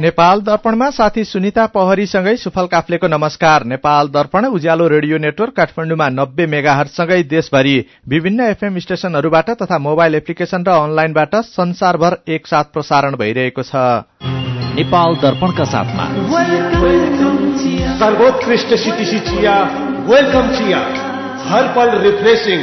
नेपाल दर्पणमा साथी सुनिता पहरीसँगै सुफल काफ्लेको नमस्कार। नेपाल दर्पण उज्यालो रेडियो नेटवर्क काठमाडौँमा 90 मेगाहर्जसँगै देशभरि विभिन्न एफएम स्टेशनहरूबाट तथा मोबाइल एप्लिकेशन र अनलाइनबाट संसारभर एकसाथ प्रसारण भइरहेको छ। नेपाल दर्पणका साथमा सर्वोत्कृष्ट सिटिसी चिया, वेलकम चिया, हर पल रिफ्रेशिङ।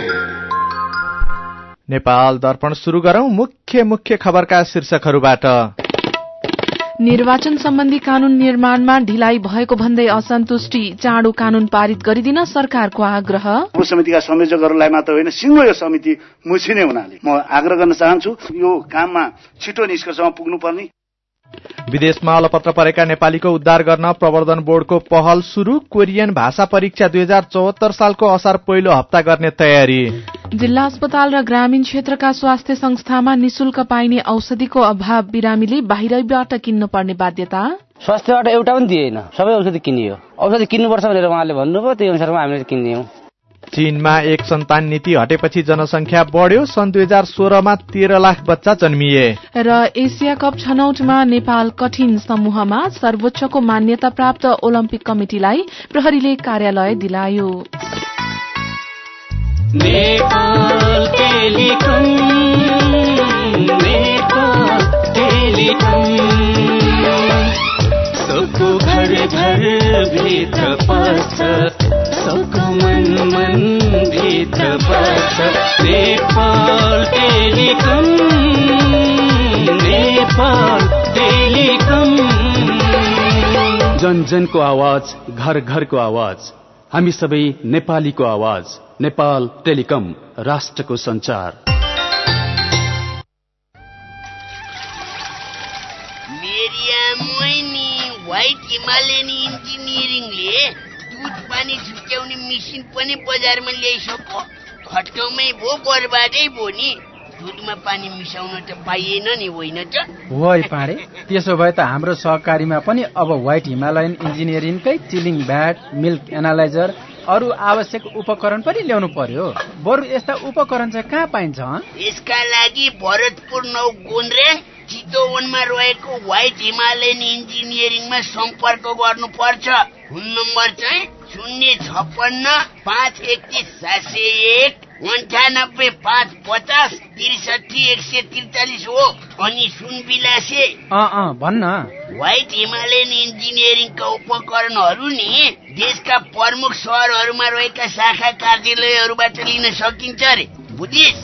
नेपाल दर्पण सुरु गरौं मुख्य खबरका शीर्षकहरूबाट। निर्वाचन सम्बन्धी कानून निर्माणमा ढिलाइ भएको भन्दै असन्तुष्टि, चाँडो कानून पारित गरिदिन सरकारको आग्रह। समितिका संयोजकहरूलाई मात्र होइन, सिंगो यो समिति मुछिने हुनाले म आग्रह गर्न चाहन्छु यो काममा छिटो निष्कर्षमा पुग्नुपर्ने। विदेशमा अलपत्र परेका नेपालीको उद्धार गर्न प्रवर्धन बोर्डको पहल शुरू। कोरियन भाषा परीक्षा 2074 सालको असार पहिलो हप्ता गर्ने तयारी। जिल्ला अस्पताल र ग्रामीण क्षेत्रका स्वास्थ्य संस्थामा निशुल्क पाइने औषधिको अभाव, बिरामीले बाहिरबाट किन्नुपर्ने बाध्यता। स्वास्थ्यबाट एउटा पनि दिएन, सबै औषधि किनियो। औषधि किन्नुपर्छ भनेर उहाँले भन्नुभयो, त्यही अनुसारमा हामीले किनियौं। चीनमा एक सन्तान नीति हटेपछि जनसंख्या बढ्यो। सन् 2016 मा 13 लाख बच्चा जन्मिए। र एसिया कप छनौटमा नेपाल कठिन समूहमा सर्वोच्चको मान्यता प्राप्त ओलम्पिक कमिटिलाई प्रहरीले कार्यालय दिलायो। नेपाल टेलिकम, नेपाल टेलिकम, सबको घर घर भित्र पर्छ, सबको मन भित्र पर्छ। नेपाल टेलिकम, नेपाल टेलिकम, जन जनको आवाज, घर घरको आवाज, हामी सबै नेपालीको आवाज। नेपाल टेलिकम, राष्ट्रको संचार। मेरिया मोइनी व्हाइट हिमालयन इन्जिनियरिङले दूध पानी छुट्याउने मेसिन पनि बजारमा ल्याइसक्यो। खट्काउमै भो बर्बादै भो नि। दूधमा पानी मिसाउन त पाइएन नि, होइन त? वै पाडे, त्यसो भए त हाम्रो सहकारीमा पनि अब व्हाइट हिमालयन इन्जिनियरिङकै चिलिङ भ्याट, मिल्क एनालाइजर, अरू आवश्यक उपकरण पनि ल्याउनु पर्यो। बरु यस्ता उपकरण चाहिँ कहाँ पाइन्छ? यसका लागि भरतपुर 9 गोन्द्रे चितवनमा रहेको व्हाइट हिमालयन इन्जिनियरिङमा सम्पर्क गर्नुपर्छ। फोन नम्बर चाहिँ 056 531 701 98 550 63 143 हो। अनि सुनबिलासे भन्न, व्हाइट हिमालयन इन्जिनियरिङका उपकरणहरू नि देशका प्रमुख शहरहरूमा रहेका शाखा कार्यालयहरूबाट लिन सकिन्छ रे, बुझिस्?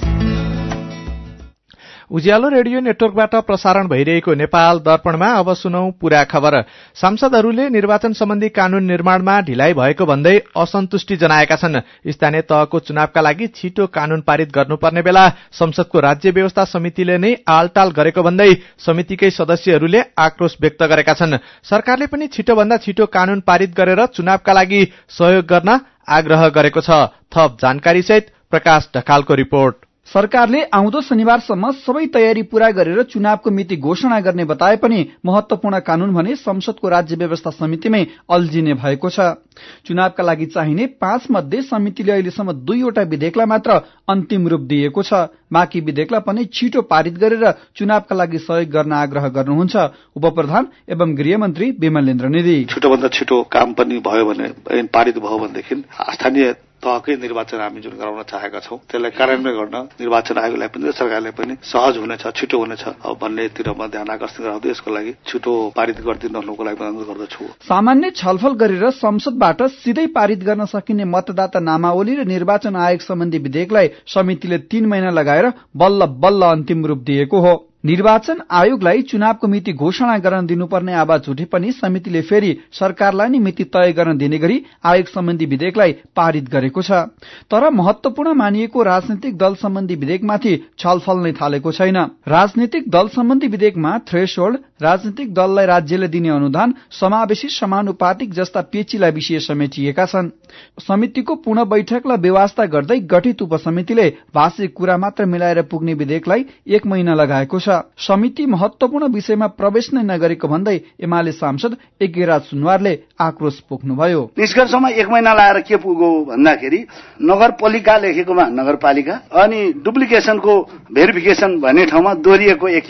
उज्यालो रेडियो नेटवर्कबाट प्रसारण भइरहेको नेपाल दर्पणमा अब सुनौ पूरा खबर। सांसदहरूले निर्वाचन सम्बन्धी कानून निर्माणमा ढिलाइ भएको भन्दै असन्तुष्टि जनाएका छन्। स्थानीय तहको चुनावका लागि छिटो कानून पारित गर्नुपर्ने बेला संसदको राज्य व्यवस्था समितिले नै आलटाल गरेको भन्दै समितिकै सदस्यहरूले आक्रोश व्यक्त गरेका छन्। सरकारले पनि छिटोभन्दा छिटो कानून पारित गरेर चुनावका लागि सहयोग गर्न आग्रह गरेको छ। थप जानकारी सहित प्रकाश ढकालको रिपोर्ट। सरकारले आउँदो शनिबारसम्म सबै तयारी पूरा गरेर चुनावको मिति घोषणा गर्ने बताए पनि महत्वपूर्ण कानून भने संसदको राज्य व्यवस्था समितिमै अल्झिने भएको छ। चुनावका लागि चाहिने 5 मध्ये समितिले अहिलेसम्म 2वटा विधेयकलाई मात्र अन्तिम रूप दिएको छ। बाँकी विधेयकलाई पनि छिटो पारित गरेर चुनावका लागि सहयोग गर्न आग्रह गर्नुहुन्छ उपप्रधान एवं गृहमन्त्री विमलेन्द्र निधि। छिटोभन्दा छिटो काम पनि भयो भने, पारित भयो भनेदेखि स्थानीय तहकै निर्वाचन हामी जुन गराउन चाहेका छौं त्यसलाई कार्यान्वयन गर्न निर्वाचन आयोगलाई पनि सरकारलाई पनि सहज हुनेछ, छिटो हुनेछ भन्नेतिर म ध्यान आकर्षण गराउँदै यसको लागि छिटो पारित गरिदिनुको लागि अनुरोध गर्दछु। सामान्य छलफल गरेर संसदबाट सिधै पारित गर्न सकिने मतदाता नामावली र निर्वाचन आयोग सम्बन्धी विधेयकलाई समितिले 3 महिना लगाएर बल्ल बल्ल अन्तिम रूप दिएको हो। निर्वाचन आयोगलाई चुनावको मिति घोषणा गर्न दिनुपर्ने आवाज उठे पनि समितिले फेरि सरकारलाई नै मिति तय गर्न दिने गरी आयोग सम्बन्धी विधेयकलाई पारित गरेको छ। तर महत्वपूर्ण मानिएको राजनीतिक दल सम्बन्धी विधेयकमाथि छलफल नै थालेको छैन। राजनीतिक दल सम्बन्धी विधेयकमा थ्रेशोल्ड, राजनीतिक दललाई राज्यले दिने अनुदान, समावेशी समानुपातिक जस्ता पेचिला विषय समेटिएका छन्। समितिको पुनः बैठकलाई व्यवस्था गर्दै गठित उपसमितिले भाषिक कुरा मात्र मिलाएर पुग्ने विधेयकलाई 1 महिना लगाएको छ। समिति महत्वपूर्ण विषयमा प्रवेश नै नगरेको भन्दै एमाले सांसद यज्ञराज सुनवारले आक्रोश पोख्नुभयो। निष्कर्षमा 1 महिना लाएर के पुग्यो भन्दाखेरि नगरपालिका लेखेकोमा नगरपालिका अनि डुप्लिकेसनको भेरिफिकेसन भन्ने ठाउँमा दोहोरिएको यकिन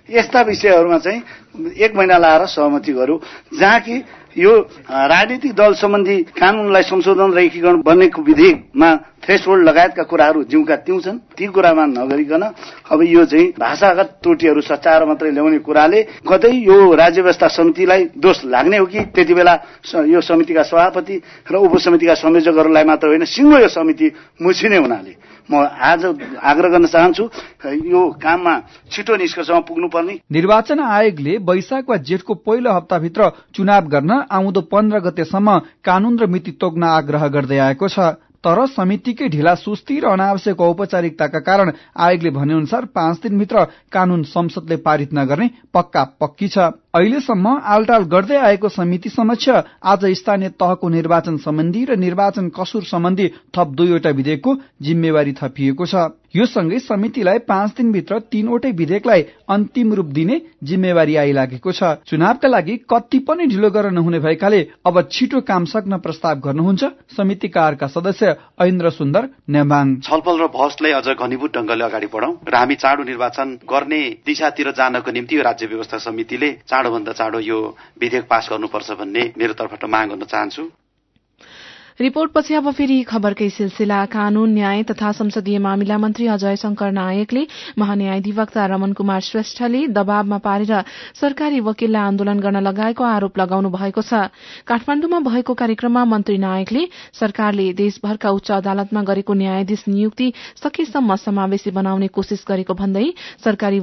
यस्ता विषयहरूमा चाहिँ 1 महिना लाएर सहमति गर्यो, जहाँ कि यो राजनीतिक दल सम्बन्धी कानूनलाई संशोधन र एकीकरण बनेको विधेयकमा थ्रेसहोल्ड लगायतका कुराहरू जिउका त्यौं छन्। ती कुरामा नगरिकन अब यो चाहिँ भाषागत त्रुटिहरू सच्याएर मात्रै ल्याउने कुराले कतै यो राज्य व्यवस्था समितिलाई दोष लाग्ने हो कि त्यति बेला यो समितिका सभापति र उपसमितिका संयोजकहरूलाई मात्र होइन, सिङ्गो यो समिति मुछिने हुनाले म आज आग्रह गर्न चाहन्छु यो काममा छिटो निष्कर्षमा पुग्नुपर्ने। निर्वाचन आयोगले वैशाख वा जेठको पहिलो हप्ताभित्र चुनाव गर्न आउँदो 15 गतेसम्म कानून र मिति तोक्न आग्रह गर्दै आएको छ। तर समितिकै ढिला सुस्ती र अनावश्यक औपचारिकताका कारण आयोगले भनेअनुसार 5 दिनभित्र कानून संसदले पारित नगर्ने पक्का पक्की छ। अहिलेसम्म आलटाल गर्दै आएको समिति समक्ष आज स्थानीय तहको निर्वाचन सम्बन्धी र निर्वाचन कसुर सम्बन्धी थप 2वटा विधेयकको जिम्मेवारी थपिएको छ। यो सँगै समितिलाई 5 दिनभित्र 3वटै विधेयकलाई अन्तिम रूप दिने जिम्मेवारी आइलागेको छ। चुनावका लागि कति पनि ढिलो गर्न नहुने भएकाले अब छिटो काम सक्न प्रस्ताव गर्नुहुन्छ समितिका सदस्य ऐन्द्र सुन्दर नेमाङ। छलफल र बहसलाई अझ घनीभूत ढंगले अगाडि बढाउँ र हामी चाँडो निर्वाचन गर्ने दिशातिर जानको निम्ति यो राज्य व्यवस्था समितिले चाँडोभन्दा चाँडो यो विधेयक पास गर्नुपर्छ भन्ने मेरो तर्फबाट माग गर्न चाहन्छु। रिपोर्टपछि अब फेरि खबरकै सिलसिला। कानून, न्याय तथा संसदीय मामिला मन्त्री अजय शंकर नायकले महान्यायाधिवक्ता रमन कुमार श्रेष्ठले दबावमा पारेर सरकारी वकिललाई आन्दोलन गर्न लगाएको आरोप लगाउनु भएको छ। काठमाण्डुमा भएको कार्यक्रममा मन्त्री नायकले सरकारले देशभरका उच्च अदालतमा गरेको न्यायाधीश नियुक्ति सकेसम्म समावेशी बनाउने कोशिश गरेको भन्दै सरकारी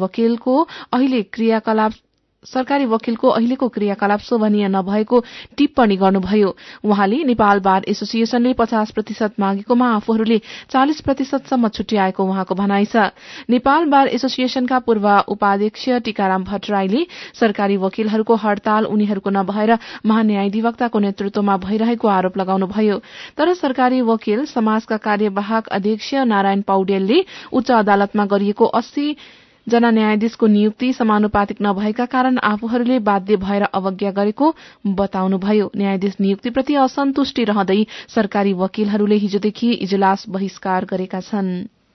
वकिलको अहिलेको क्रियाकलाप शोभनीय नभएको टिप्पणी गर्नुभयो। उहाँले नेपाल बार एसोसिएशनले 50% मागेकोमा आफूहरूले 40%सम्म छुट्याएको उहाँको भनाइ छ। नेपाल बार एसोसिएशनका पूर्व उपाध्यक्ष टीकाराम भट्टराईले सरकारी वकिलहरूको हड़ताल उनीहरूको नभएर महान्यायाधिवक्ताको नेतृत्वमा भइरहेको आरोप लगाउनुभयो। तर सरकारी वकिल समाजका कार्यवाहक अध्यक्ष नारायण पौडेलले उच्च अदालतमा गरिएको 80 जना न्यायाधीशको नियुक्ति समानुपातिक नभएका कारण आफूहरूले बाध्य भएर अवज्ञा गरेको बताउनुभयो। न्यायाधीश नियुक्तिप्रति असन्तुष्टि रहँदै सरकारी वकिलहरूले हिजोदेखि इजलास बहिष्कार गरेका छन्।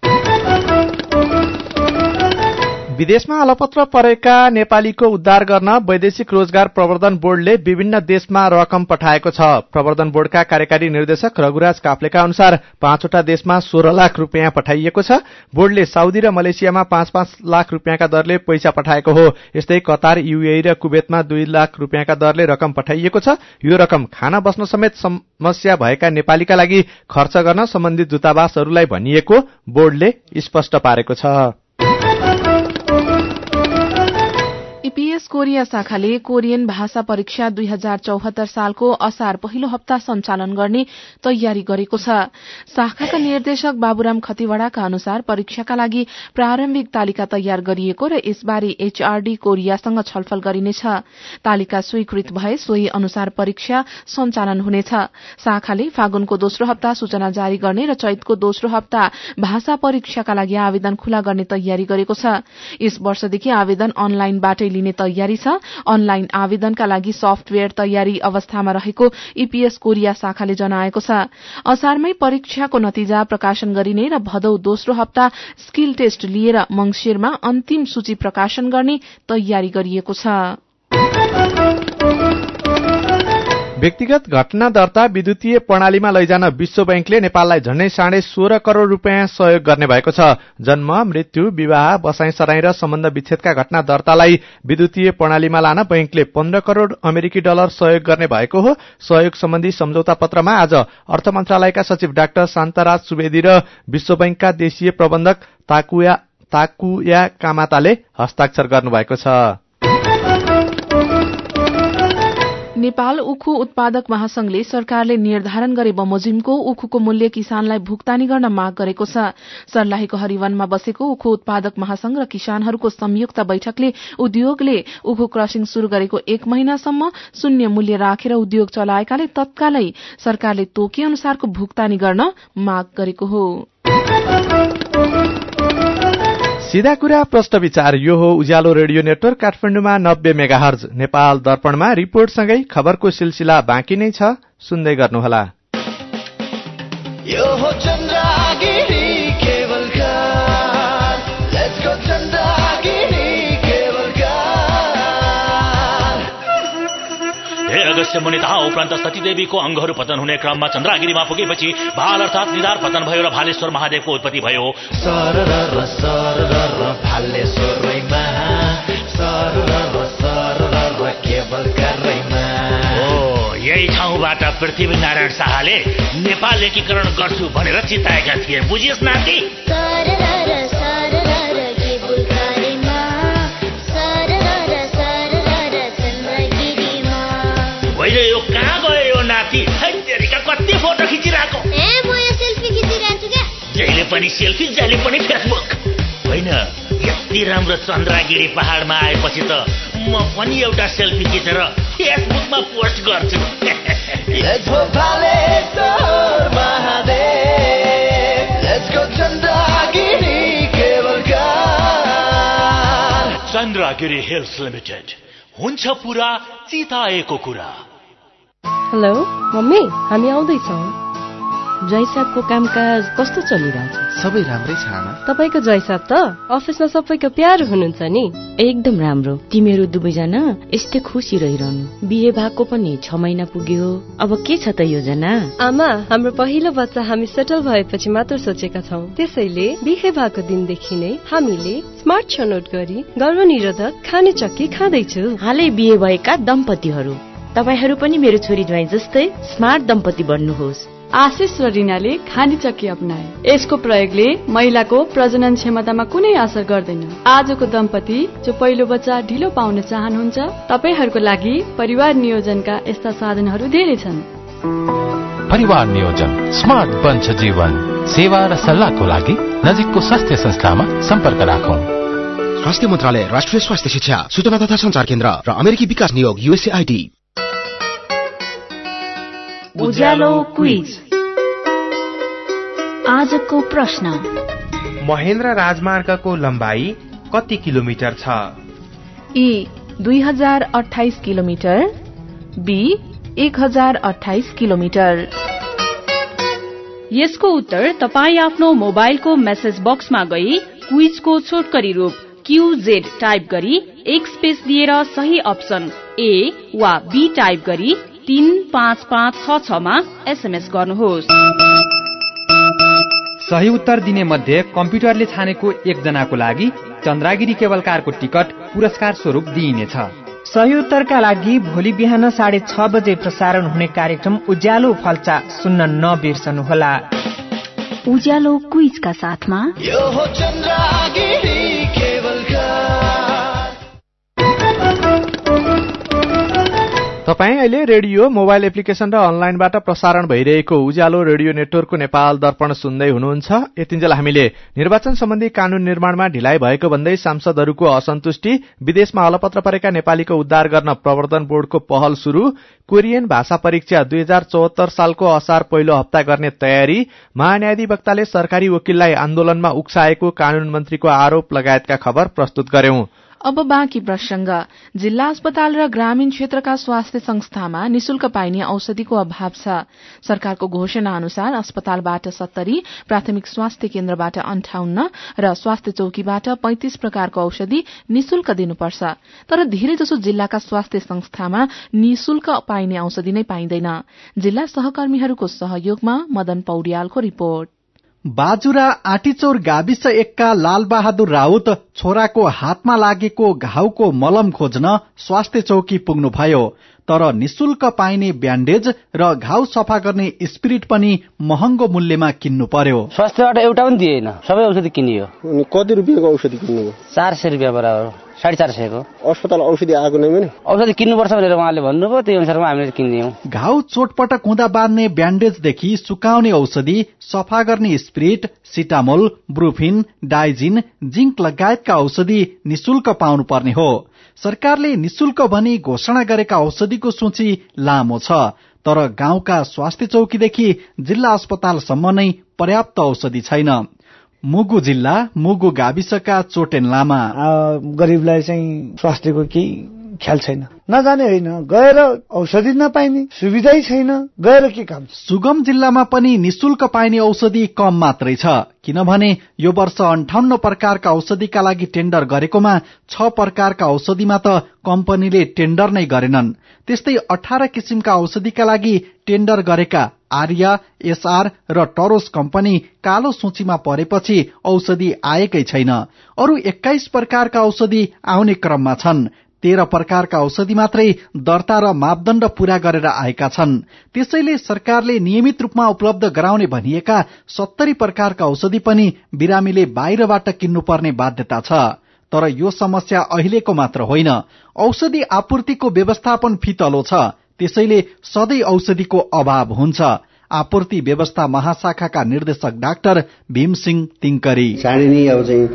विदेशमा अलपत्र परेका नेपालीको उद्धार गर्न वैदेशिक रोजगार प्रवर्धन बोर्डले विभिन्न देशमा रकम पठाएको छ। प्रवर्धन बोर्डका कार्यकारी निर्देशक रघुराज काफ्लेका अनुसार 5वटा देशमा 16 लाख रुपियाँ पठाइएको छ। बोर्डले साउदी र मलेसियामा 5-5 लाख रुपियाँका दरले पैसा पठाएको हो। यस्तै कतार, यूएई र कुवेतमा 2 लाख रुपियाँका दरले रकम पठाइएको छ। यो रकम खाना बस्न समेत समस्या भएका नेपालीका लागि खर्च गर्न सम्बन्धित दूतावासहरूलाई भनिएको बोर्डले स्पष्ट पारेको छ। ईपीएस कोरिया शाखाले कोरियन भाषा परीक्षा 2074 सालको असार पहिलो हप्ता सञ्चालन गर्ने तयारी गरेको छ। शाखाका निर्देशक बाबुराम खतिवड़ाका अनुसार परीक्षाका लागि प्रारम्भिक तालिका तयार गरिएको र यसबारे एचआरडी कोरियासँग छलफल गरिनेछ। तालिका स्वीकृत भए सोही अनुसार परीक्षा सञ्चालन हुनेछ। शाखाले फागुनको दोस्रो हप्ता सूचना जारी गर्ने र चैतको दोस्रो हप्ता भाषा परीक्षाका लागि आवेदन खुला गर्ने तयारी गरेको छ। यस वर्षदेखि आवेदन अनलाइनबाटै लिने तयारी छ। अनलाइन आवेदनका लागि सफ्टवेयर तयारी अवस्थामा रहेको ईपीएस कोरिया शाखाले जनाएको छ। असारमै परीक्षाको नतिजा प्रकाशन गरिने र भदौ दोस्रो हप्ता स्किल टेस्ट लिएर मंगिरमा अन्तिम सूची प्रकाशन गर्ने तयारी गरिएको छ। व्यक्तिगत घटना दर्ता विद्युतीय प्रणालीमा लैजान विश्व बैंकले नेपाललाई झण्डै 16.5 करोड़ रुपियाँ सहयोग गर्ने भएको छ। जन्म, मृत्यु, विवाह, बसाईसराई र सम्बन्ध विच्छेदका घटना दर्तालाई विद्युतीय प्रणालीमा लान बैंकले 15 करोड़ अमेरिकी डलर सहयोग गर्ने भएको हो। सहयोग सम्बन्धी सम्झौता पत्रमा आज अर्थ मन्त्रालयका सचिव डाक्टर शान्तराज सुवेदी र विश्व बैंकका देशीय प्रबन्धक ताकुया कामाताले हस्ताक्षर गर्नुभएको छ। नेपाल उखु उत्पादक महासंघले सरकारले निर्धारण गरे बमोजिमको उखुको मूल्य किसानलाई भुक्तानी गर्न माग गरेको छ। सर्लाहीको हरिवनमा बसेको उखु उत्पादक महासंघ र किसानहरूको संयुक्त बैठकले उद्योगले उखु क्रसिङ शुरू गरेको 1 महिनासम्म शून्य मूल्य राखेर उद्योग चलाएकाले तत्कालै सरकारले तोके अनुसारको भुक्तानी गर्न माग गरेको हो। सीधा कुरा प्रश्न विचार, यो हो उज्यालो रेडियो नेटवर्क काठमाडौँमा 90 मेगाहर्ज। नेपाल दर्पणमा रिपोर्टसँगै खबरको सिलसिला बाँकी नै छ, सुन्दै गर्नुहोला। यो हो Chandragiri cable car, let's go Chandragiri cable car. Agastya Muni तथा उपरान्त सतीदेवीको अङ्गहरू पतन हुने क्रममा चन्द्रगिरीमा पुगेपछि भाल अर्थात् निधार पतन भयो र भालेश्वर महादेवको उत्पत्ति भयो। यही ठाउँबाट पृथ्वीनारायण शाहले नेपाल एकीकरण गर्छु भनेर चिताएका थिए। बुझिस् नाति? यो कहाँ गयो यो नाति? कति फोटो खिचिरहेको? सेल्फी खिचिरहेको क्या। जहिले पनि सेल्फी, जहिले पनि फेसबुक। होइन, यति राम्रो चन्द्रगिरी पहाडमा आएपछि त म पनि एउटा सेल्फी खिचेर फेसबुकमा पोस्ट गर्छु। चन्द्रगिरी हिल्स लिमिटेड, हुन्छ पुरा चिताएको कुरा। हेलो मम्मी, हामी आउँदैछौँ। जयसाबको कामकाज कस्तो चलिरहेछ? सबै राम्रै छ आमा। तपाईको जयसाब त अफिसमा सबैको प्यारो हुनुहुन्छ नि। एकदम राम्रो। तिमीहरू दुवैजना यस्तै खुसी रहिरहनु। बिहे भएको पनि 6 महिना पुग्यो। अब के छ त योजना? आमा, हाम्रो पहिलो बच्चा हामी सेटल भएपछि मात्र सोचेका छौँ। त्यसैले बिहे भएको दिनदेखि नै हामीले स्मार्ट छनौट गरी गर्भनिरोधक खाने चक्की खाँदैछु। हालै बिहे भएका दम्पतिहरू, तपाईहरू पनि मेरो छोरी ज्वाइँ जस्तै स्मार्ट दम्पति बन्नुहोस्। आशिष र रिनाले खानी चक्की अपनाए। यसको प्रयोगले महिलाको प्रजनन क्षमतामा कुनै असर गर्दैन। आजको दम्पति जो पहिलो बच्चा ढिलो पाउन चाहनुहुन्छ, तपाईहरूको लागि परिवार नियोजनका यस्ता साधनहरू धेरै छन्। परिवार नियोजन स्मार्ट बन्छ जीवन। सेवा र सल्लाहको लागि नजिकको स्वास्थ्य संस्थामा सम्पर्क राखौं। स्वास्थ्य मन्त्रालय, राष्ट्रिय स्वास्थ्य शिक्षा, सूचना तथा संचार केन्द्र र अमेरिकी विकास नियोग USAID। उज्यालो क्विज। आजको प्रश्न, महेन्द्र राजमार्गको लम्बाई कति किलोमिटर छ? E 2028 kilometre, B 1028 kilometre. यसको उत्तर तपाई आफ्नो मोबाइलको मेसेज बक्समा गई क्विजको छोटकरी रूप QZ टाइप गरी एक स्पेस दिएर सही अप्सन ए वा बी टाइप गरी 35566 मा SMS गर्नुहोस्। सही उत्तर दिने मध्ये कम्प्युटरले छानेको एकजनाको लागि चन्द्रगिरी केबल कारको टिकट पुरस्कार स्वरूप दिइनेछ। सही उत्तरका लागि भोलि बिहान 6:30 बजे प्रसारण हुने कार्यक्रम उज्यालो फल्चा सुन्न नबिर्सनुहोला। उज्यालो क्विजका साथमा यो हो चन्द्रगिरी केबल कार। तपाईँ अहिले रेडियो, मोबाइल एप्लिकेशन र अनलाइनबाट प्रसारण भइरहेको उज्यालो रेडियो नेटवर्कको नेपाल दर्पण सुन्दै हुनुहुन्छ। यतिन्जेल हामीले निर्वाचन सम्बन्धी कानून निर्माणमा ढिलाइ भएको भन्दै सांसदहरूको असन्तुष्टि, विदेशमा अलपत्र परेका नेपालीको उद्धार गर्न प्रवर्धन बोर्डको पहल शुरू, कोरियन भाषा परीक्षा 2074 सालको असार पहिलो हप्ता गर्ने तयारी, महान्यायाधिवक्ताले सरकारी वकिललाई आन्दोलनमा उक्साएको कानून मन्त्रीको आरोप लगायतका खबर प्रस्तुत गर्यौं। अब बाँकी प्रसंग। जिल्ला अस्पताल र ग्रामीण क्षेत्रका स्वास्थ्य संस्थामा निशुल्क पाइने औषधिको अभाव छ। सरकारको घोषणा अनुसार अस्पतालबाट 70, प्राथमिक स्वास्थ्य केन्द्रबाट 58 र स्वास्थ्य चौकीबाट 35 प्रकारको औषधि निशुल्क दिनुपर्छ। तर धेरैजसो जिल्लाका स्वास्थ्य संस्थामा निशुल्क पाइने औषधि नै पाइँदैन। जिल्ला सहकर्मीहरूको सहयोगमा मदन पौड्यालको रिपोर्ट। बाजुरा आँटीचौर गाविस 1 का लालबहादुर राउत छोराको हातमा लागेको घाउको मलम खोज्न स्वास्थ्य चौकी पुग्नुभयो। तर निशुल्क पाइने ब्यान्डेज र घाउ सफा गर्ने स्पिरिट पनि महँगो मूल्यमा किन्नु पर्यो। स्वास्थ्यबाट एउटा पनि दिएन, सबै औषधि किनियो। कति रुपियाँको औषधि किन्नुभयो? 400 रुपियाँ बराबर, 450 को। अस्पताल औषधि आएको नै भने औषधि किन्नुपर्छ भनेर उहाँले भन्नुभयो, त्यही अनुसारमा हामीले किनिदियौं। घाउ चोटपटक हुँदा बाँध्ने ब्यान्डेजदेखि सुकाउने औषधि, सफा गर्ने स्पिरिट, सिटामोल, ब्रुफिन, डाइजिन, जिंक लगायतका औषधि निशुल्क पाउनु पर्ने हो। सरकारले निशुल्क भनी घोषणा गरेका औषधिको सूची लामो छ। तर गाउँका स्वास्थ्य चौकीदेखि जिल्ला अस्पतालसम्म नै पर्याप्त औषधि छैन। मुगु जिल्ला मुगु गाविसका चोटेन लामा, गरीबलाई चाहिँ स्वास्थ्यको केही ख्याल छैन। नजाने होइन, गएर औषधि नपाइने, सुविधै छैन, गएर के काम। सुगम जिल्लामा पनि निशुल्क पाइने औषधि कम मात्रै छ, किनभने यो वर्ष 58 प्रकारका औषधिका लागि टेन्डर गरेकोमा 6 प्रकारका औषधिमा त कम्पनीले टेन्डर नै गरेनन्। त्यस्तै 18 किसिमका औषधिका लागि टेन्डर गरेका आर्या, एसआर र टरोस कम्पनी कालो सूचीमा परेपछि औषधि आएकै छैन। अरू 21 प्रकारका औषधि आउने क्रममा छन्। 13 प्रकारका औषधि मात्रै दर्ता र मापदण्ड पूरा गरेर आएका छन्। त्यसैले सरकारले नियमित रूपमा उपलब्ध गराउने भनिएका 70 प्रकारका औषधि पनि बिरामीले बाहिरबाट किन्नुपर्ने बाध्यता छ। तर यो समस्या अहिलेको मात्र होइन, औषधि आपूर्तिको व्यवस्थापन फितलो छ, त्यसैले सधैँ औषधिको अभाव हुन्छ। आपूर्ति व्यवस्था महाशाखाका निर्देशक डाक्टर भीमसिंह तिङकरी चाँडै नै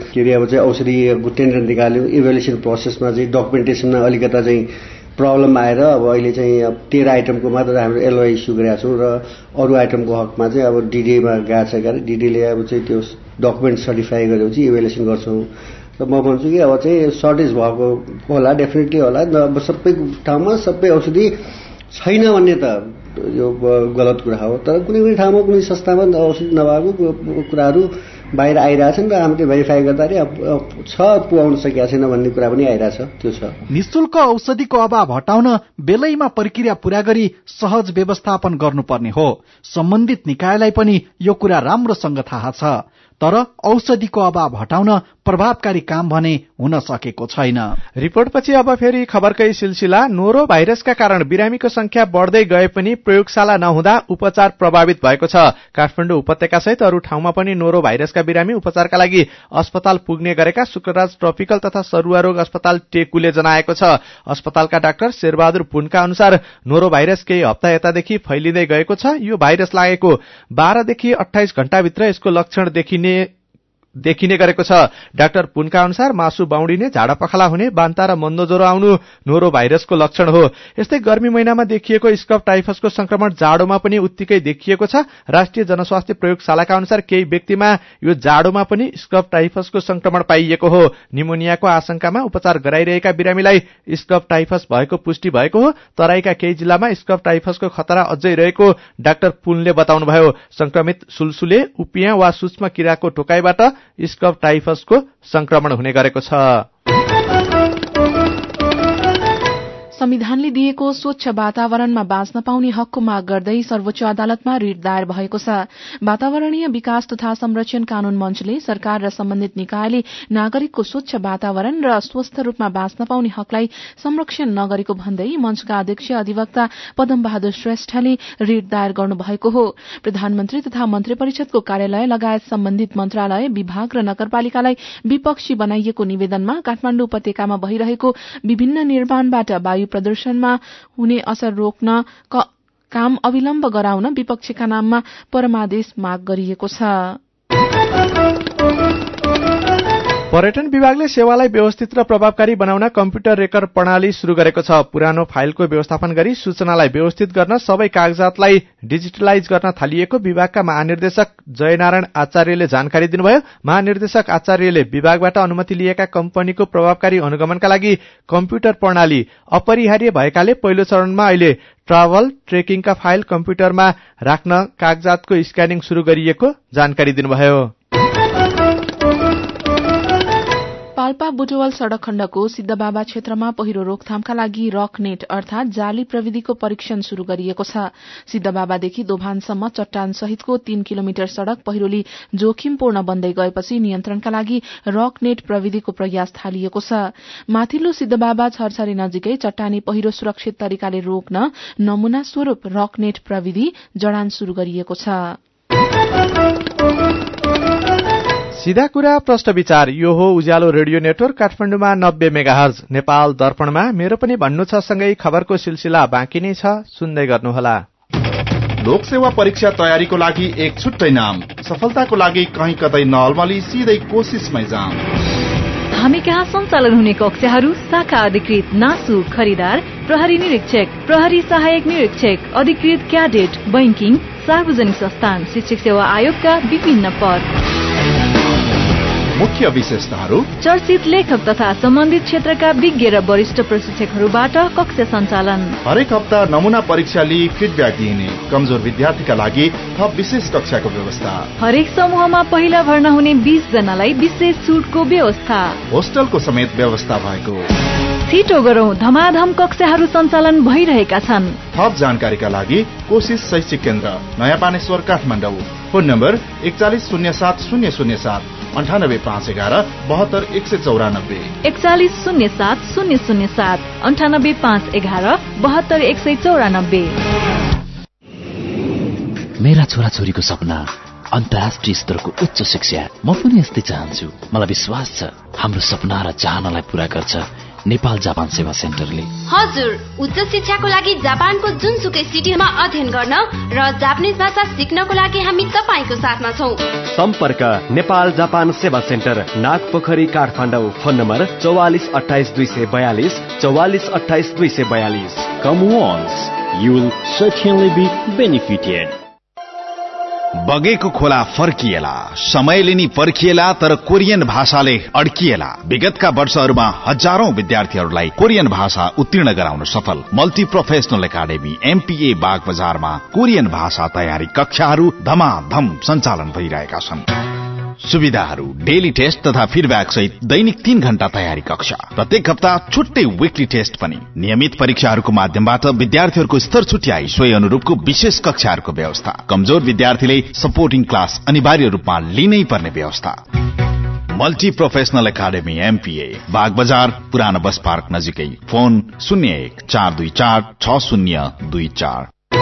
औषधि टेन्डर निकाल्यो, इभ्यालुएसन प्रोसेसमा चाहिँ डकुमेन्टेसनमा अलिकता चाहिँ प्रब्लम आएर अब अहिले चाहिँ 13 आइटमको मात्र हाम्रो एलओआई इस्यु गरेका छौँ र अरू आइटमको हकमा चाहिँ अब डिडीमा गएको छ। डिडीले अब चाहिँ त्यो डकुमेन्ट सर्टिफाई गरेपछि इभ्यालुएसन गर्छौँ। र म भन्छु कि अब चाहिँ सर्टेज भएको होला, डेफिनेटली होला। अब सबै ठाउँमा सबै औषधि छैन भन्ने त यो गलत कुरा हो, तर कुनै कुनै ठाउँमा कुनै संस्थामा औषधि नभएको कुराहरू बाहिर आइरहेछन् र हामीले भेरिफाई गर्दाखेरि छ पुगाउन सकेका छैन भन्ने कुरा पनि आइरहेछ। त्यो छ। निशुल्क औषधिको अभाव हटाउन बेलैमा प्रक्रिया पूरा गरी सहज व्यवस्थापन गर्नुपर्ने हो। सम्बन्धित निकायलाई पनि यो कुरा राम्रोसँग थाहा छ, तर औषधिको अभाव हटाउन प्रभावकारी काम भने हुन सकेको छैन। रिपोर्टपछि अब फेरि खबरकै सिलसिला। नोरो भाइरसका कारण बिरामीको संख्या बढ्दै गए पनि प्रयोगशाला नहुँदा उपचार प्रभावित भएको छ। काठमाडौँ उपत्यका सहित अरू ठाउँमा पनि नोरो भाइरसका बिरामी उपचारका लागि अस्पताल पुग्ने गरेका शुक्रराज ट्रपिकल तथा सरुवा रोग अस्पताल टेकुले जनाएको छ। अस्पतालका डाक्टर शेरबहादुर पुनका अनुसार नोरो भाइरस केही हप्ता यतादेखि फैलिँदै गएको छ। यो भाइरस लागेको 12 देखि 28 घण्टाभित्र यसको लक्षण देखिने गरेको छ। डाक्टर पुनका अनुसार मासु बाउडिने, झाडा पखाला हुने, बान्ता र मन्दो ज्वरो आउनु नोरो भाइरसको लक्षण हो। यस्तै गर्मी महिनामा देखिएको स्कब टाइफसको संक्रमण जाडोमा पनि उत्तिकै देखिएको छ। राष्ट्रिय जनस्वास्थ्य प्रयोगशालाका अनुसार केही व्यक्तिमा यो जाडोमा पनि स्कब टाइफसको संक्रमण पाइएको हो। निमोनियाको आशंकामा उपचार गराइरहेका बिरामीलाई स्कब टाइफस भएको पुष्टि भएको हो। तराईका केही जिल्लामा स्कब टाइफसको खतरा अझै रहेको डाक्टर पुनले बताउनुभयो। संक्रमित सुलसुले, उपियाँ वा सूक्ष्म किराको टोकाइबाट स्कब टाइफसको संक्रमण हुने गरेको छ। संविधानले दिएको स्वच्छ वातावरणमा बाँच्न पाउने हकको माग गर्दै सर्वोच्च अदालतमा रिट दायर भएको छ। वातावरणीय विकास तथा संरक्षण कानून मञ्चले सरकार र सम्बन्धित निकायले नागरिकको स्वच्छ वातावरण र स्वस्थ रूपमा बाँच्न पाउने हकलाई संरक्षण नगरेको भन्दै मञ्चका अध्यक्ष अधिवक्ता पदम बहादुर श्रेष्ठले रिट दायर गर्नुभएको हो। प्रधानमन्त्री तथा मन्त्री परिषदको कार्यालय लगायत सम्बन्धित मन्त्रालय, विभाग र नगरपालिकालाई विपक्षी बनाइएको निवेदनमा काठमाडौँ उपत्यकामा भइरहेको विभिन्न निर्माणबाट वायु प्रदूषणमा हुने असर रोक्न काम अविलम्ब गराउन विपक्षका नाममा परमादेश माग गरिएको छ। पर्यटन विभागले सेवालाई व्यवस्थित र प्रभावकारी बनाउन कम्प्युटर रेकर्ड प्रणाली शुरू गरेको छ। पुरानो फाइलको व्यवस्थापन गरी सूचनालाई व्यवस्थित गर्न सबै कागजातलाई डिजिटलाइज गर्न थालिएको विभागका महानिर्देशक जयनारायण आचार्यले जानकारी दिनुभयो। महानिर्देशक आचार्यले विभागबाट अनुमति लिएका कम्पनीको प्रभावकारी अनुगमनका लागि कम्प्युटर प्रणाली अपरिहार्य भएकाले पहिलो चरणमा अहिले ट्राभल ट्रेकिङका फाइल कम्प्युटरमा राख्न कागजातको स्क्यानिङ शुरू गरिएको जानकारी दिनुभयो। पाल्पा बुटवल सड़क खण्डको सिद्धबाबा क्षेत्रमा पहिरो रोकथामका लागि रकनेट अर्थात जाली प्रविधिको परीक्षण शुरू गरिएको छ। सिद्धबाबादेखि दोभानसम्म चट्टान सहितको 3 किलोमिटर सड़क पहिरोले जोखिमपूर्ण बन्दै गएपछि नियन्त्रणका लागि रकनेट प्रविधिको प्रयास थालिएको छ। माथिल्लो सिद्धबाबा छरछरी नजिकै चट्टानी पहिरो सुरक्षित तरिकाले रोक्न नमूना स्वरूप रकनेट प्रविधि जडान शुरू गरिएको छ। सीधा कुरा प्रश्न विचार। यो हो उज्यालो रेडियो नेटवर्क काठमाडौँमा 90 मेगाहर्ज। नेपाल दर्पणमा मेरो पनि भन्नु छ सँगै खबरको सिलसिला बाँकी नै छ, सुन्दै गर्नुहोला। लोकसेवा परीक्षा तयारीको लागि एक छुट्टै नाम, सफलताको लागि कहीँ कतै नअल्मली सिधै कोसिसमै जाम। हामी कहाँ सञ्चालन हुने कक्षाहरू शाखा अधिकृत, नासु, खरिदार, प्रहरी निरीक्षक, प्रहरी सहायक निरीक्षक, अधिकृत क्याडेट, बैंकिङ, सार्वजनिक संस्थान, शिक्षक सेवा आयोगका विभिन्न पद। मुख्य विशेषताहरू चर्चित लेखक तथा सम्बन्धित क्षेत्रका विज्ञ र वरिष्ठ प्रशिक्षकहरूबाट कक्षा सञ्चालन। हरेक हप्ता नमुना परीक्षा लिई फिडब्याक दिइने। कमजोर विद्यार्थीका लागि थप विशेष कक्षाको व्यवस्था। हरेक समूहमा पहिला भर्ना हुने 20 जनालाई विशेष छुटको व्यवस्था। होस्टलको समेत व्यवस्था भएको। छिटो गरौं, धमाधम कक्षाहरू सञ्चालन भइरहेका छन्। थप जानकारीका लागि कोशिश शैक्षिक केन्द्र, नयाँ पानेश्वर, काठमाडौँ। Phone number 4107 98511 72194 4107 007 98511 72194। मेरा छोराछोरीको सपना अन्तर्राष्ट्रिय स्तरको उच्च शिक्षा। म पनि यस्तै चाहन्छु। मलाई विश्वास छ हाम्रो सपना र चाहनालाई पूरा गर्छ नेपाल जापान सेवा सेन्टरले। हजुर, उच्च शिक्षाको लागि जापानको जुनसुकै सिटीमा अध्ययन गर्न र जापानिज भाषा सिक्नको लागि हामी तपाईको साथमा छौं। सम्पर्क नेपाल जापान सेवा centre, Nagpokhari, Kathmandu. Phone number 44 28 242 44 28 242। Come once, you will certainly be benefited. बगेको खोला फर्किएला, समयले नि पर्खिएला, तर कोरियन भाषाले अड्किएला। विगतका वर्षहरूमा हजारौं विद्यार्थीहरूलाई कोरियन भाषा उत्तीर्ण गराउन सफल multi professional academy MPA Bag बजारमा कोरियन भाषा तयारी कक्षाहरू धमाधम सञ्चालन भइरहेका छन्। सुविधाहरू डेली टेस्ट तथा फिडब्याक सहित दैनिक 3 घण्टा तयारी कक्षा, प्रत्येक हप्ता छुट्टै विकली टेस्ट पनि। नियमित परीक्षाहरूको माध्यमबाट विद्यार्थीहरूको स्तर छुट्याई सोही अनुरूपको विशेष कक्षाहरूको व्यवस्था। कमजोर विद्यार्थीले सपोर्टिङ क्लास अनिवार्य रूपमा लिनै पर्ने व्यवस्था। Multi professional academy MPA Bag Bazar, पुरानो बस पार्क नजिकै। फोन 01 424 6024।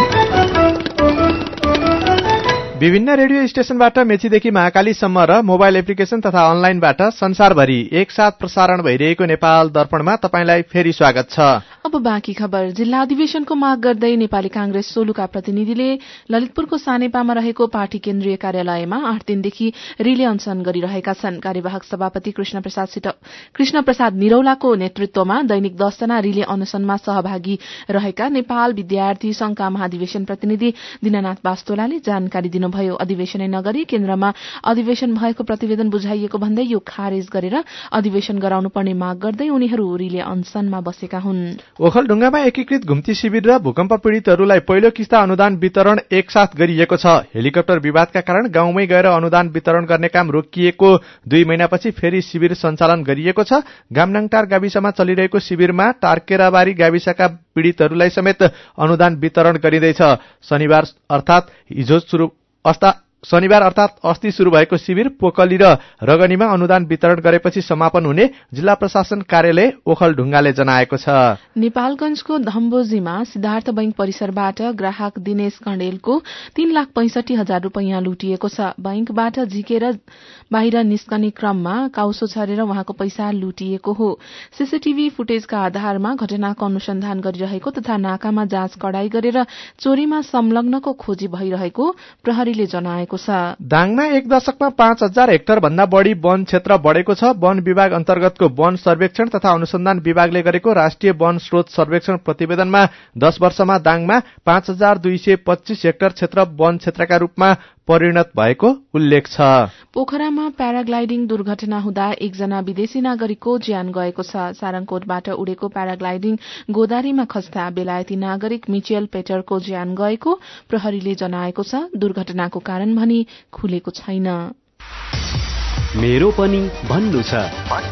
विभिन्न रेडियो स्टेशनबाट मेचीदेखि महाकालीसम्म र मोबाइल एप्लिकेशन तथा अनलाइनबाट संसारभरि एकसाथ प्रसारण भइरहेको नेपाल दर्पणमा तपाईंलाई फेरि स्वागत छ। अब बाँकी खबर। जिल्ला अधिवेशनको माग गर्दै नेपाली कांग्रेस सोलुका प्रतिनिधिले ललितपुरको सानेपामा रहेको पार्टी केन्द्रीय कार्यालयमा 8 दिनदेखि रिले अनशन गरिरहेका छन्। कार्यवाहक सभापति कृष्ण प्रसाद निरौलाको नेतृत्वमा दैनिक 10 जना रिले अनशनमा सहभागी रहेका नेपाल विद्यार्थी संघका महाधिवेशन प्रतिनिधि दीननाथ बास्तोलाले जानकारी दिनुभयो। अधिवेशनै नगरी केन्द्रमा अधिवेशन भएको प्रतिवेदन बुझाइएको भन्दै यो खारेज गरेर अधिवेशन गराउनु पर्ने माग गर्दै उनीहरू रिले अनशनमा बसेका हुन्। ओखलढुङ्गामा एकीकृत घुम्ती शिविर र भूकम्प पीड़ितहरूलाई पहिलो किस्ता अनुदान वितरण एकसाथ गरिएको छ। हेलिकप्टर विवादका कारण गाउँमै गएर अनुदान वितरण गर्ने काम रोकिएको 2 महिनापछि फेरि शिविर सञ्चालन गरिएको छ। गामनाङटार गाविसमा चलिरहेको शिविरमा टार्केराबारी गाविसका पीड़ितहरूलाई समेत अनुदान वितरण गरिँदैछ। शनिबार अर्थात अस्ति शुरू भएको शिविर पोकली र रगनीमा अनुदान वितरण गरेपछि समापन हुने जिल्ला प्रशासन कार्यालय ओखलढुङ्गाले जनाएको छ। नेपालगंजको धम्बोजीमा सिद्धार्थ बैंक परिसरबाट ग्राहक दिनेश कण्डेलको 3,65,000 रूपैयाँ लुटिएको छ। बैंकबाट झिकेर बाहिर निस्कने क्रममा काउसो छरेर उहाँको पैसा लुटिएको हो। सीसीटीभी फुटेजका आधारमा घटनाको अनुसन्धान गरिरहेको तथा नाकामा जाँच कडाई गरेर चोरीमा संलग्नको खोजी भइरहेको प्रहरीले जनाएको छ। दाङमा 1 दशकमा 5,000 हेक्टर भन्दा बढ़ी वन क्षेत्र बढ़ेको छ। वन विभाग अन्तर्गतको वन सर्वेक्षण तथा अनुसन्धान विभागले गरेको राष्ट्रिय वन स्रोत सर्वेक्षण प्रतिवेदनमा 10 वर्षमा दाङमा 5,225 हेक्टर क्षेत्र वन क्षेत्रका रूपमा परिणत भएको उल्लेख छ। पोखरामा प्याराग्लाइडिङ दुर्घटना हुँदा 1 जना विदेशी नागरिकको ज्यान गएको छ। सारङकोटबाट उडेको प्याराग्लाइडिङ गोदारीमा खस्दा बेलायती नागरिक मिचेल पेटरको ज्यान गएको प्रहरीले जनाएको छ। दुर्घटनाको कारण भनी खुलेको छैन। मेरो पनि भन्नु छ।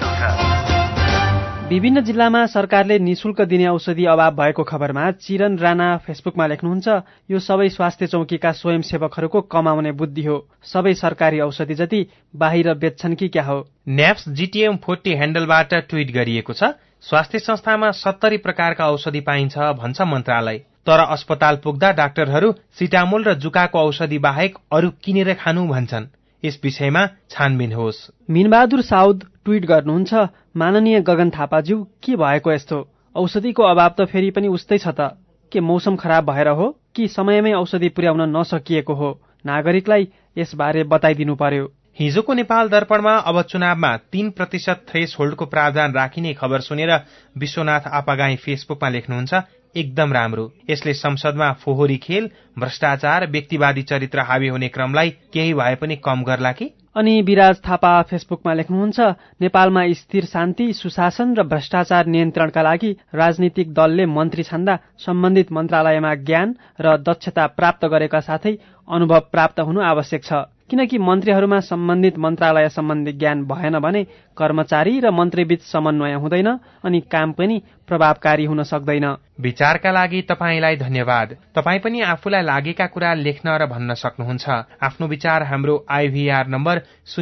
विभिन्न जिल्लामा सरकारले निशुल्क दिने औषधि अभाव भएको खबरमा चिरन राणा फेसबुकमा लेख्नुहुन्छ, यो सबै स्वास्थ्य चौकीका स्वयंसेवकहरूको कमाउने बुद्धि हो। सबै सरकारी औषधि जति बाहिर बेच्छन् कि क्या हो। न्याप्स GTM 40 ह्यान्डलबाट ट्वीट गरिएको छ, स्वास्थ्य संस्थामा 70 प्रकारका औषधि पाइन्छ भन्छ मन्त्रालय, तर अस्पताल पुग्दा डाक्टरहरू सिटामोल र जुकाको औषधि बाहेक अरू किनेर खानु भन्छन्। यस विषयमा छानबिन होस्। मिनबहादुर साउद ट्वीट गर्नुहुन्छ, माननीय गगन थापाज्यू, के भएको यस्तो? औषधिको अभाव त फेरि पनि उस्तै छ त। के मौसम खराब भएर हो कि समयमै औषधि पुर्याउन नसकिएको हो? नागरिकलाई यसबारे बताइदिनु पर्यो। हिजोको नेपाल दर्पणमा अब चुनावमा 3% थ्रेसहोल्डको प्रावधान राखिने खबर सुनेर विश्वनाथ आपागाई फेसबुकमा लेख्नुहुन्छ, एकदम राम्रो। यसले संसदमा फोहोरी खेल, भ्रष्टाचार, व्यक्तिवादी चरित्र हावी हुने क्रमलाई केही भए पनि कम गर्ला कि? अनि विराज थापा फेसबुकमा लेख्नुहुन्छ, नेपालमा स्थिर शान्ति, सुशासन र भ्रष्टाचार नियन्त्रणका लागि राजनीतिक दलले मन्त्री छान्दा सम्बन्धित मन्त्रालयमा ज्ञान र दक्षता प्राप्त गरेका साथै अनुभव प्राप्त हुनु आवश्यक छ। किनकि मन्त्रीहरूमा सम्बन्धित मन्त्रालय सम्बन्धी ज्ञान भएन भने कर्मचारी र मन्त्रीबीच समन्वय हुँदैन अनि काम पनि प्रभावकारी हुन सक्दैन। विचारका लागि तपाईलाई धन्यवाद। तपाई पनि आफूलाई लागेका कुरा लेख्न र भन्न सक्नुहुन्छ। आफ्नो विचार हाम्रो IVR नम्बर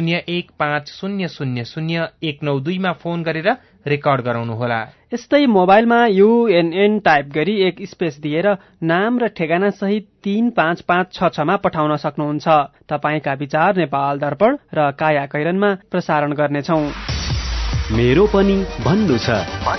0150000192 मा फोन गरेर रेकर्ड गराउनुहोला। यस्तै मोबाइलमा UNN टाइप गरी एक स्पेस दिएर नाम र ठेगाना सहित 35566 मा पठाउन सक्नुहुन्छ। तपाईका विचार नेपाल दर्पण र काया कैरनमा प्रसारण गर्नेछौं। मेरो पनि भन्नु छ।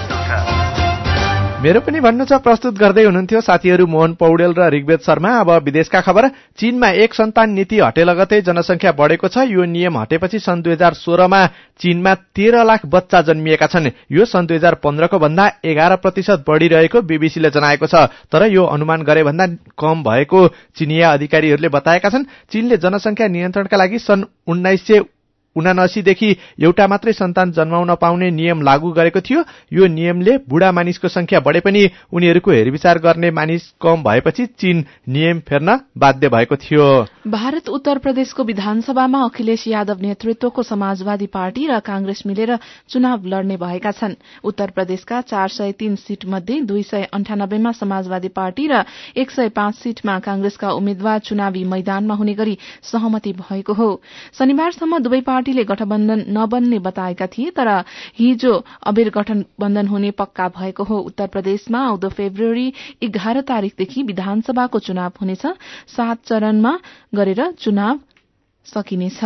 मेरो पनि भन्नु छ प्रस्तुत गर्दै हुनुहुन्थ्यो साथीहरू मोहन पौडेल र ऋग्वेद शर्मा। अब विदेशका खबर। चीनमा एक सन्तान नीति हटे लगतै जनसंख्या बढेको छ। यो नियम हटेपछि सन् 2016 मा चीनमा 13 लाख बच्चा जन्मिएका छन्। यो सन् 2015 को भन्दा 11% बढ़िरहेको बीबीसीले जनाएको छ। तर यो अनुमान गरे भन्दा कम भएको चीनिया अधिकारीहरूले बताएका छन्। चीनले जनसंख्या नियन्त्रणका लागि सन् 1979 देखि एउटा मात्रै सन्तान जन्माउन पाउने नियम लागू गरेको थियो। यो नियमले बुढा मानिसको संख्या बढे पनि उनीहरूको हेरविचार गर्ने मानिस कम भएपछि चीन नियम फेर्न बाध्य भएको थियो। भारत उत्तर प्रदेशको विधानसभामा अखिलेश यादव नेतृत्वको समाजवादी पार्टी र कांग्रेस मिलेर चुनाव लड्ने भएका छन्। उत्तर प्रदेशका 403 सीट मध्ये 298 मा समाजवादी पार्टी र 105 सीटमा कांग्रेसका उम्मेद्वार चुनावी मैदानमा हुने गरी सहमति भएको हो। शनिबारसम्म दुवै पार्टीले गठबन्धन नबन्ने बताएका थिए, तर हिजो अबेर गठबन्धन हुने पक्का भएको हो। उत्तर प्रदेशमा आउँदो फेब्रुअरी 11 तारिकदेखि विधानसभाको चुनाव हुनेछ। 7 चरणमा गरेर चुनाव सकिनेछ।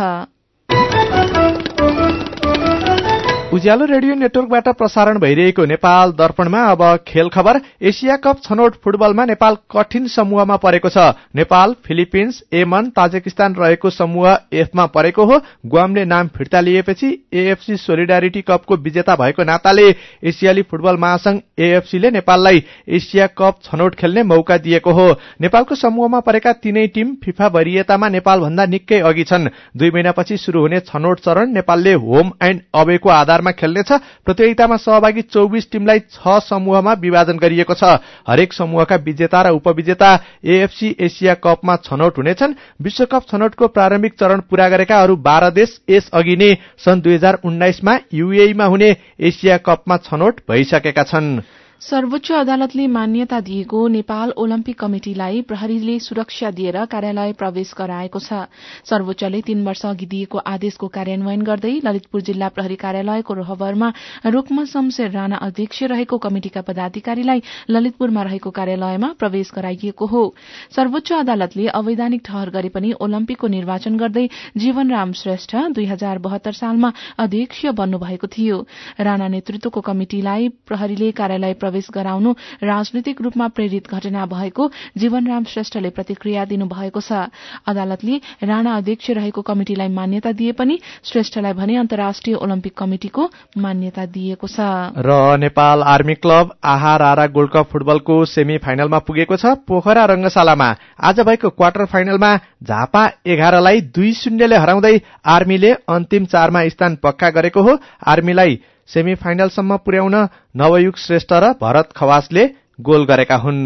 उज्यालो रेडियो नेटवर्कबाट प्रसारण भइरहेको नेपाल दर्पणमा अब खेल खबर। एशिया कप छनौट फुटबलमा नेपाल कठिन समूहमा परेको छ। नेपाल, फिलिपिन्स, येमन, ताजिकिस्तान रहेको समूह एफमा परेको हो। गुआमले नाम फिर्ता लिएपछि AFC सोलिडारिटी कपको विजेता भएको नाताले एसियाली फुटबल महासंघ AFC ले नेपाललाई एशिया कप छनौट खेल्ने मौका दिएको हो। नेपालको समूहमा परेका तीनै टिम फिफा वरियतामा नेपाल भन्दा निकै अघि छन्। 2 महिनापछि शुरू हुने छनौट चरण नेपालले होम एण्ड अवेको आधारमा खेल्नेछ। प्रतियोगितामा सहभागी 24 टिमलाई 6 समूहमा विभाजन गरिएको छ। हरेक समूहका विजेता र उपविजेता AFC एशिया कपमा छनौट हुनेछन्। विश्वकप छनौटको प्रारम्भिक चरण पूरा गरेका अरू 12 देश यस अघि नै सन् 2019 मा UAE मा हुने एशिया कपमा छनौट भइसकेका छन्। सर्वोच्च अदालतले मान्यता दिएको नेपाल ओलम्पिक कमिटिलाई प्रहरीले सुरक्षा दिएर कार्यालय प्रवेश गराएको छ। सर्वोच्चले 3 वर्ष अघि दिएको आदेशको कार्यान्वयन गर्दै ललितपुर जिल्ला प्रहरी कार्यालयको रोहबरमा रुक्म शमशेर राणा अध्यक्ष रहेको कमिटिका पदाधिकारीलाई ललितपुरमा रहेको कार्यालयमा प्रवेश गराइएको हो। सर्वोच्च अदालतले अवैधानिक ठहर गरे पनि ओलम्पिकको निर्वाचन गर्दै जीवनराम श्रेष्ठ 2072 सालमा अध्यक्ष बन्नुभएको थियो। राणा नेतृत्वको कमिटिलाई प्रहरीले कार्यालय प्रवेश गराउनु राजनीतिक रूपमा प्रेरित घटना भएको जीवनराम श्रेष्ठले प्रतिक्रिया दिनुभएको छ। अदालतले राणा अध्यक्ष रहेको कमिटिलाई मान्यता दिए पनि श्रेष्ठलाई भने अन्तर्राष्ट्रिय ओलम्पिक कमिटिको मान्यता दिएको छ। र Nepal army club Aaha Rara gold cup फुटबलको सेमी फाइनलमा पुगेको छ। पोखरा रंगशालामा आज भएको क्वार्टर फाइनलमा झापा 11 लाई 2-0 ले हराउँदै आर्मीले अन्तिम 4 मा स्थान पक्का गरेको हो। आर्मीलाई सेमी फाइनलसम्म पुर्याउन नवयुग श्रेष्ठ र भरत खवासले गोल गरेका हुन्।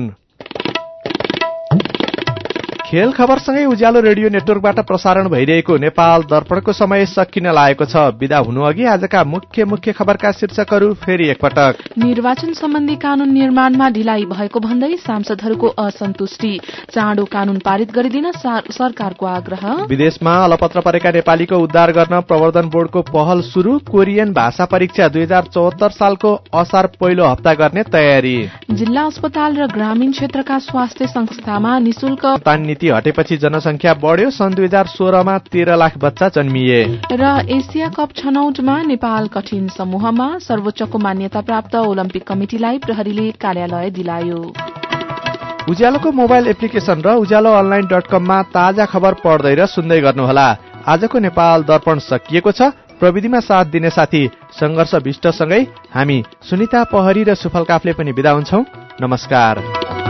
खेल खबरसँगै उज्यालो रेडियो नेटवर्कबाट प्रसारण भइरहेको नेपाल दर्पणको समय सकिन लागेको छ। विदा हुनु अघि आजका मुख्य खबरका शीर्षकहरू फेरि एकपटक। निर्वाचन सम्बन्धी कानून निर्माणमा ढिलाइ भएको भन्दै सांसदहरूको असन्तुष्टि। चाँडो कानून पारित गरिदिन सरकारको आग्रह। विदेशमा अलपत्र परेका नेपालीको उद्धार गर्न प्रवर्धन बोर्डको पहल शुरू। कोरियन भाषा परीक्षा 2074 सालको असार पहिलो हप्ता गर्ने तयारी। जिल्ला अस्पताल र ग्रामीण क्षेत्रका स्वास्थ्य संस्थामा निशुल्क नीति हटेपछि जनसंख्या बढ्यो। सन् 2016 मा 13 लाख बच्चा जन्मिए। र एशिया कप छनौटमा नेपाल कठिन समूहमा सर्वोच्चको मान्यता प्राप्त ओलम्पिक कमिटिलाई प्रहरीले कार्यालय दिलायो। उज्यालोको मोबाइल एप्लिकेशन र उज्यालोअनलाइन.com मा ताजा खबर पढ्दै र सुन्दै गर्नुहोला। आजको नेपाल दर्पण सकिएको छ। प्रविधिमा साथ दिने साथी संघर्ष विष्टसँगै हामी सुनिता पहरी र सुफल काफले पनि बिदा हुन्छौं। नमस्कार।